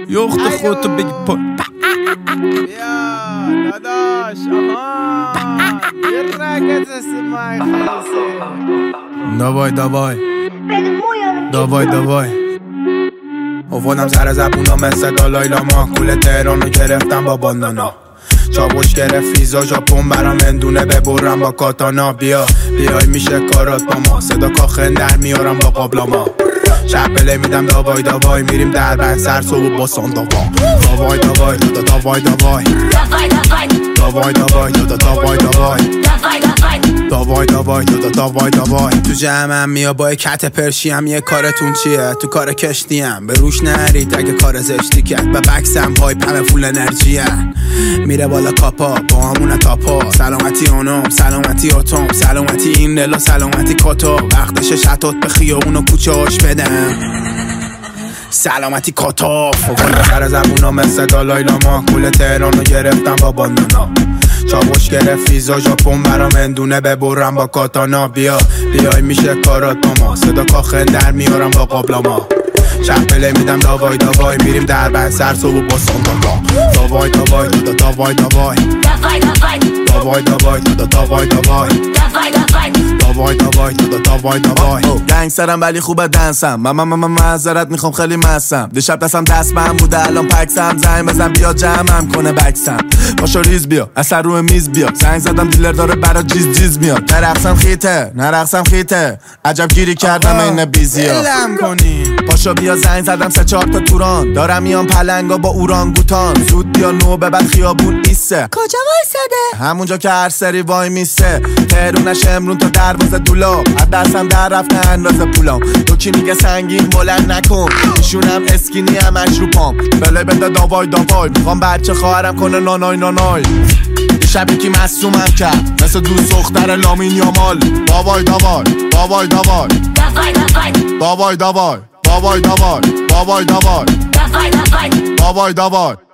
یخت خودتو بگی پا بیا داداش آها یه رگت اسمای خیسه داوای افادم سر زبونا مثل دالای لاما کل تهرانو گرفتم با باندانا چاوش گرفت ویزا ژاپن برام اندونه ببرم با کاتانا بیای میشه کارات با ما صدا کاخن در میارم با قابلاما شپله میدم داوای میریم در بند سر صبح با سان داوای تو جمعم میا با کت پرشی هم یه کارتون چیه تو کار کشتیم به روش نرید اگه کار زشتی کرد به بکسم های پمه فول انرژیه میره بالا کاپا با همون تاپا سلامتی اونم سلامتی اتم سلامتی این دلا سلامتی کاتا وقتش شتات به خیابون و کوچه هاش بدم سلامتی کاتاف و سر زبونا مثل دالای لاما کل تهرانو گرفتم با باندانا چاوش گرفت ویزا ژاپن برام اندونه ببرم با کاتانا بیای میشه کارات با ما صدا کاخن در میارم با قابلاما شپله میدم داوای میریم در بند سر صبح با سان داوای گنگ سرم ولی خوبه دنسم من معذرت میخوام خیلی مستم دیشب دستم دست من بوده الان پکسم زنگ بزن بیا جمعم کنه بکسم پاشو ریز بیا اثر روی میز بیا زنگ زدم دیلر داره برا جیز میاد نرقصم خیته عجب گیری کردم این بیزیا پاشو بیا زنگ زدم 3-4 تا توران دارم میان پلنگا با اورانگوتان زود بیا نو ببر خیابون ایسه کجا وایساده همونجا که هر سری وای میسه تهرونش امرون تا دروازه دولاب از دستم در رفته اندازه پولام تو کی میگه سنگین بلند نکن ایشونم اسکینی همش رو پام بله بده داوای میخوام بچه خواهرم کنه نانای شبی که مصومم کرد مثل دوست دختر لامین یامال داوای